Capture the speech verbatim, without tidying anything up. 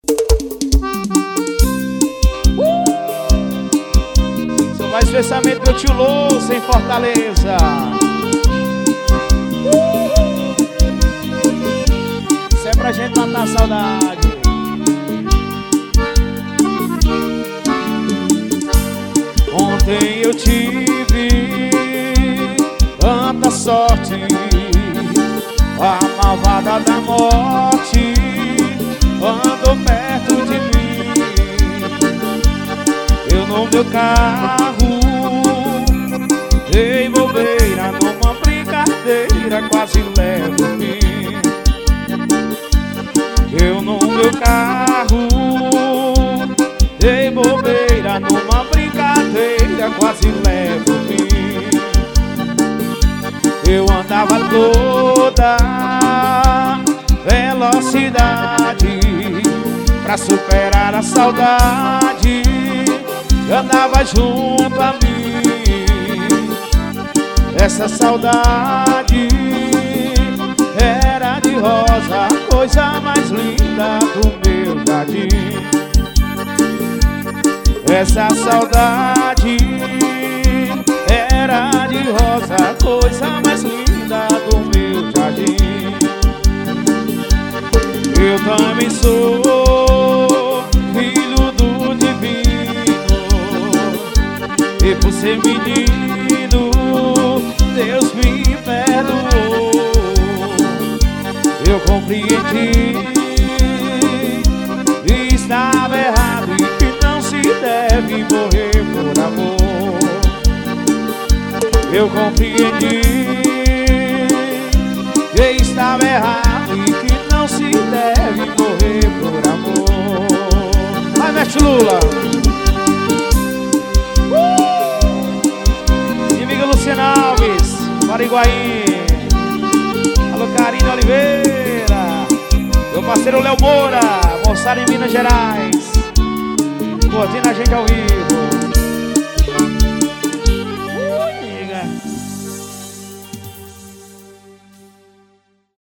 Só mais pensamento que eu te louço em Fortaleza. Isso é pra gente matar a saudade. Ontem eu tive tanta sorte, a malvada da morte andou perto de mim. Eu no meu carro, em bobeira, numa brincadeira, quase levo-me. Eu no meu carro, em bobeira, numa brincadeira, quase levo-me. Eu andava toda velocidade pra superar a saudade, andava junto a mim. Essa saudade era de rosa, a coisa mais linda do meu jardim. Essa saudade era de rosa, a coisa mais linda do meu jardim. Eu também sou filho do divino, e por ser menino Deus me perdoou. Eu compreendi e estava errado, e que não se deve morrer por amor. Eu compreendi que estava errado e que não se deve morrer por amor. Vai, mete Lula! Uh! Inimiga Luciana Alves, Pariguaí. Alô, Karine Oliveira. Meu parceiro Léo Moura, moçada em Minas Gerais, curtindo a gente ao vivo.